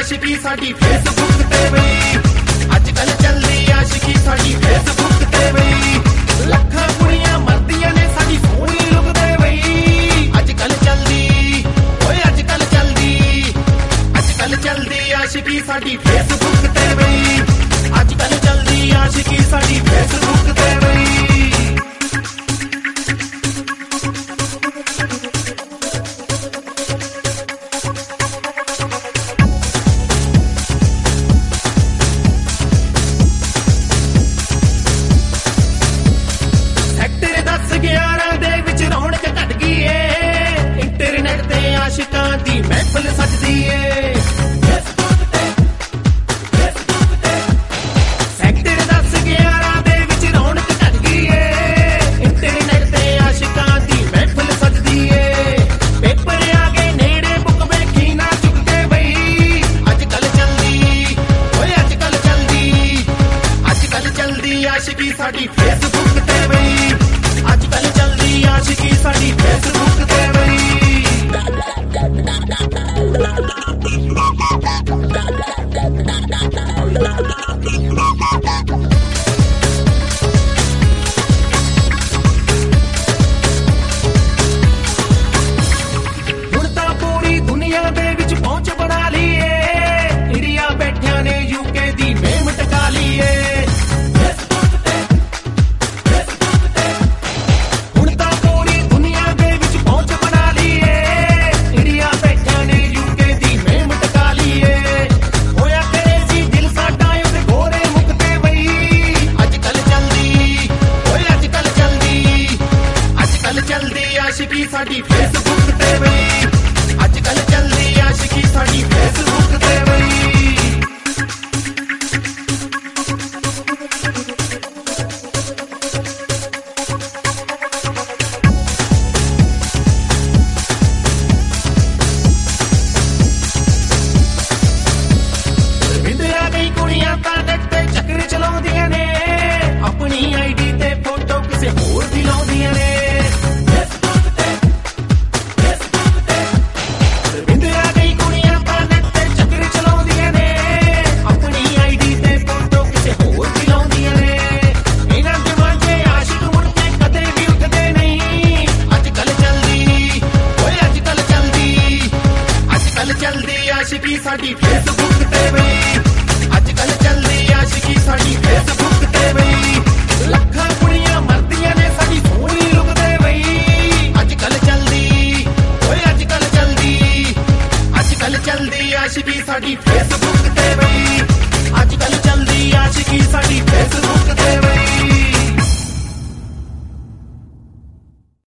आशिकी साडी Facebook ते बई अजकल चलदी आशिकी साडी फेसबुक ते बई लखां कुड़ियां मरदियां ने साडी सोहनी लुक ते बई अजकल चलदी ओए अजकल चलदी आशिकी साडी फेसबुक ते बई अजकल चलदी आशिकी साडी फेसबुक ते बई आशिकां दी महफिल सजदी है सेक्टर 10-11 दे विच रौनक घट गई है इंटरनेट ते आशिकां दी महफिल सजदी है पेपर आ गए नेड़े बुक बैठी ना चुक के बई अजकल चलदी ओए अजकल चलदी आशिकी साडी फेसबुक ते बई अजकल चलदी आशिकी साडी फेसबुक ते बई ਹੁਣ ਤਾਂ ਪੂਰੀ ਦੁਨੀਆ ਦੇ ਵਿੱਚ ਪਹੁੰਚ ਬਣਾ ਲਈਏ ਇੰਡੀਆ ਬੈਠਿਆਂ ਨੇ ਯੂਕੇ ਦੀ ਮੇਮ ਟਕਾ ਲਈਏ ਹੁਣ ਤਾਂ ਪੂਰੀ ਦੁਨੀਆ ਦੇ ਵਿੱਚ ਪਹੁੰਚ ਬਣਾ ਲਈਏ ਇੰਡੀਆ ਬੈਠਿਆਂ ਨੇ ਯੂਕੇ ਦੀ ਮੇਮ ਟਕਾ ਲਈਏ ਹੋਇਆ ਕ੍ਰੇਜ਼ੀ ਦਿਲ ਸਾਡਾ ਉਹਦੇ ਗੋਰੇ ਮੁਖ ਤੇ ਬਈ ਅਜਕਲ ਚਲਦੀ ਓਏ ਅਜਕਲ ਚਲਦੀ ਆਸ਼ਿਕੀ ਸਾਡੀ ਫੇਸਬੁੱਕ ਤੇ ਬਈ ਅਜਕਲ ਚਲਦੀ ਆਸ਼ਿਕੀ ਸਾਡੀ ਫੇਸਬੁੱਕ ਤੇ ਬਈ ਵਿੰਦਿਆ ਗਈ ਕੁੜੀਆਂ ਤਾਂ ਨੈਟ ਤੇ ਚੱਕਰ ਚਲਾਉਂਦੀਆਂ ਨੇ ਆਪਣੀ ਆਈਡੀ ਤੇ ਫੋਟੋ ਕਿਸੇ ਹੋਰ ਦੀ ਲਾਉਂਦੀਆਂ ਨੇ ਵਿੰਦਿਆ ਗਈ ਕੁੜੀਆਂ ਤਾਂ ਨੈਟ ਤੇ ਚੱਕਰ ਚਲਾਉਂਦੀਆਂ ਨੇ ਆਪਣੀ ਆਈਡੀ ਤੇ ਫੋਟੋ ਕਿਸੇ ਹੋਰ ਦੀ ਲਾਉਂਦੀਆਂ ਨੇ ਇਹਨਾਂ ਦੇ ਵਾਂਝੇ ਆਸ਼ਿਕ ਮੁੜ ਕੇ ਕਦੇ ਵੀ ਉੱਠਦੇ ਨਹੀਂ ਅਜਕਲ ਚਲਦੀ ਓਏ ਅਜਕਲ ਚਲਦੀ ਆਸ਼ਿਕੀ ਸਾਡੀ ਫੇਸਬੁੱਕ ਤੇ ਬਈ ਅਜਕਲ ਚਲਦੀ ਆਸ਼ਿਕੀ ਸਾਡੀ ਫੇਸਬੁੱਕ ਤੇ ਬਈ ਲੱਖਾਂ ਕੁੜੀਆਂ ਮਰਦੀਆਂ ਨੇ ਸਾਡੀ ਸੋਹਣੀ ਲੁਕ ਤੇ ਬਈ ਅਜਕਲ ਚਲਦੀ ਓਏ ਅਜਕਲ ਚਲਦੀ ਆਸ਼ਿਕੀ ਸਾਡੀ ਫੇਸਬੁੱਕ